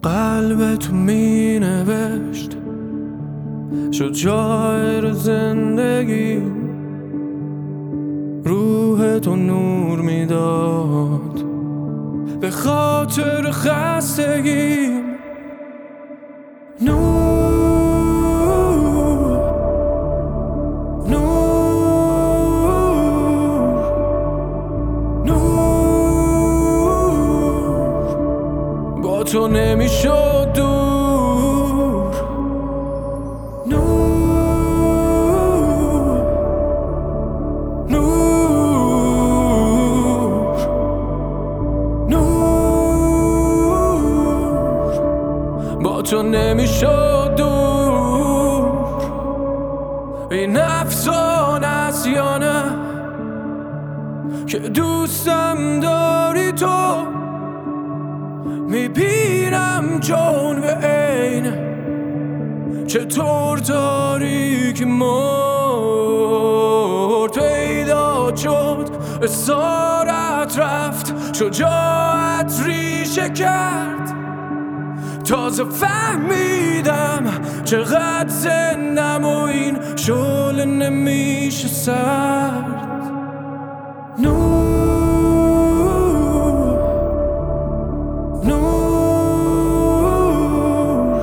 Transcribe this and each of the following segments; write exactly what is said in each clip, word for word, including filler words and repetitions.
قلب تو می نوشت شد شاعر زندگی، روح تو نور میداد به خاطر خستگی. نور نور نور با تو نمیشد دور. نور نور نور با تو نمیشد دور. این افسانه است یا نه که دوستم داری تو، میبینم جون به عین چطور داری که مرد پیدا شد، اسارت رفت، شجاعت ریشه کرد. تازه فهمیدم چقدر زندم و این شعله نمیشه سرد. نور نور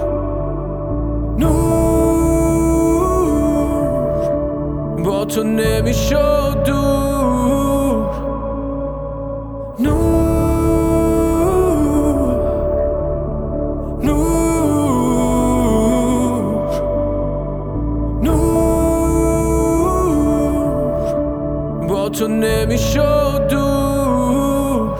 نور با تو نمیشد دور. نور تو نمیشد دور.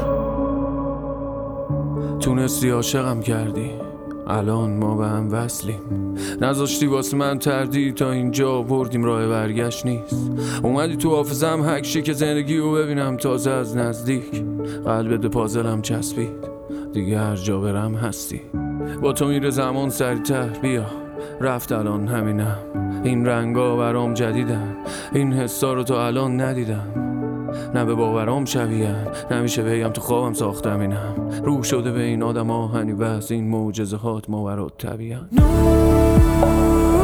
تونستی عاشقم کردی، الان ما به هم وصلیم. نذاشتی واسه من تردید، تا اینجا بردیم راه برگشت نیست. اومدی تو حافظم حکشی که زندگی رو ببینم تازه از نزدیک. قلبت به پازلم چسبید، دیگه هر جا برم هستی. با تو میره زمان سریعتر، بیا رفت الان همینم. این رنگا برام جدیدن، این حسا رو تو الان ندیدم. نه به باورام شبیهن، نمیشه بگم تو خوابم ساختم اینم. روح شده به این آدم آهنی و از این معجزهات ما برات طبیعن.